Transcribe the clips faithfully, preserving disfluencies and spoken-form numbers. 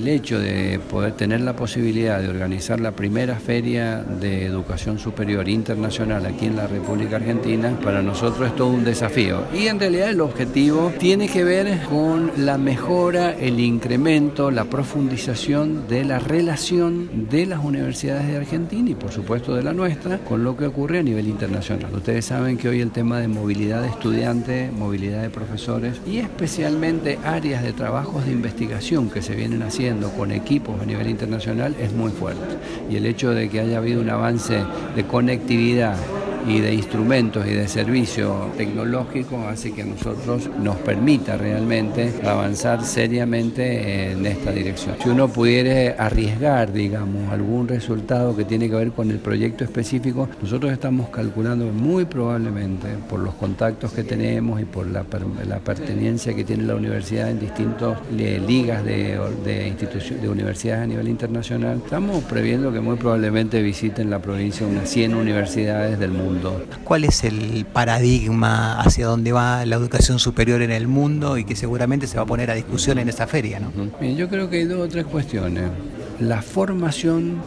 el hecho de poder tener la posibilidad de organizar la primera feria de educación superior internacional aquí en la República Argentina, para nosotros es todo un desafío. Y en realidad el objetivo tiene que ver con la mejora, el incremento, la profundización de la relación de las universidades de Argentina y por supuesto de la nuestra con lo que ocurre a nivel internacional. Ustedes saben que hoy el tema de movilidad de estudiantes, movilidad de profesores y especialmente áreas de trabajos de investigación que se vienen haciendo con equipos a nivel internacional es muy fuerte. Y el hecho de que haya habido un avance de conectividad y de instrumentos y de servicio tecnológico hace que a nosotros nos permita realmente avanzar seriamente en esta dirección. Si uno pudiera arriesgar, digamos, algún resultado que tiene que ver con el proyecto específico, nosotros estamos calculando muy probablemente, por los contactos que tenemos y por la, la pertenencia que tiene la universidad en distintas ligas de, de, instituciones, de universidades a nivel internacional, estamos previendo que muy probablemente visiten la provincia unas cien universidades del mundo. ¿Cuál es el paradigma hacia dónde va la educación superior en el mundo y que seguramente se va a poner a discusión en esta feria, ¿no? Bien, yo creo que hay dos o tres cuestiones. La formación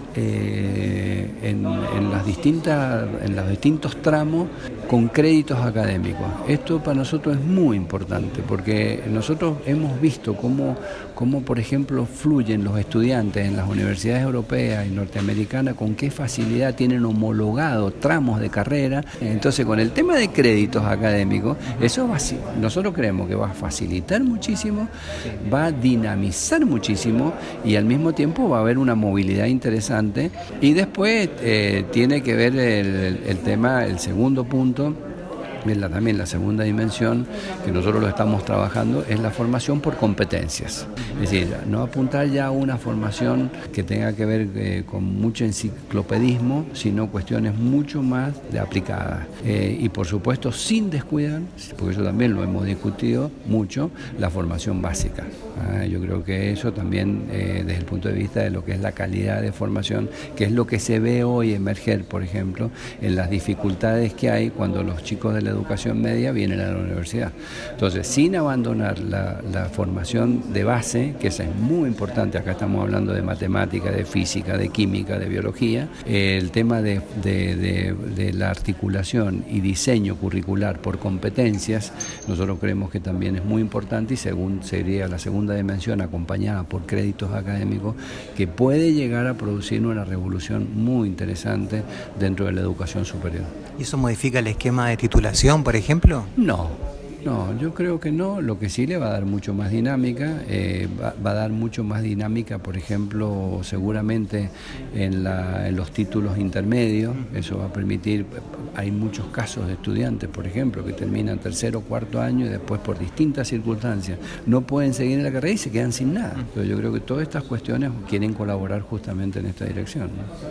eh, en, en, las distintas, en los distintos tramos con créditos académicos. Esto para nosotros es muy importante porque nosotros hemos visto cómo, cómo, por ejemplo, fluyen los estudiantes en las universidades europeas y norteamericanas, con qué facilidad tienen homologado tramos de carrera. Entonces, con el tema de créditos académicos, eso va a, nosotros creemos que va a facilitar muchísimo, va a dinamizar muchísimo y al mismo tiempo va a haber una movilidad interesante. Y después eh, tiene que ver el, el tema, el segundo punto, es la, también la segunda dimensión que nosotros lo estamos trabajando, es la formación por competencias. Es decir, no apuntar ya a una formación que tenga que ver eh, con mucho enciclopedismo, sino cuestiones mucho más de aplicadas. Eh, y por supuesto, sin descuidar, porque eso también lo hemos discutido mucho, la formación básica. Ah, yo creo que eso también, eh, desde el punto de vista de lo que es la calidad de formación, que es lo que se ve hoy emerger, por ejemplo, en las dificultades que hay cuando los chicos de la educación media vienen a la universidad. Entonces, sin abandonar la, la formación de base, que esa es muy importante, acá estamos hablando de matemática, de física, de química, de biología, eh, el tema de, de, de, de la articulación y diseño curricular por competencias, nosotros creemos que también es muy importante y según sería la segunda dimensión acompañada por créditos académicos que puede llegar a producir una revolución muy interesante dentro de la educación superior. ¿Y eso modifica el esquema de titulación, por ejemplo? No, no, yo creo que no. Lo que sí le va a dar mucho más dinámica, eh, va, va a dar mucho más dinámica, por ejemplo, seguramente en, la, en los títulos intermedios. Eso va a permitir, hay muchos casos de estudiantes, por ejemplo, que terminan tercero o cuarto año y después por distintas circunstancias no pueden seguir en la carrera y se quedan sin nada. Pero yo creo que todas estas cuestiones quieren colaborar justamente en esta dirección, ¿no?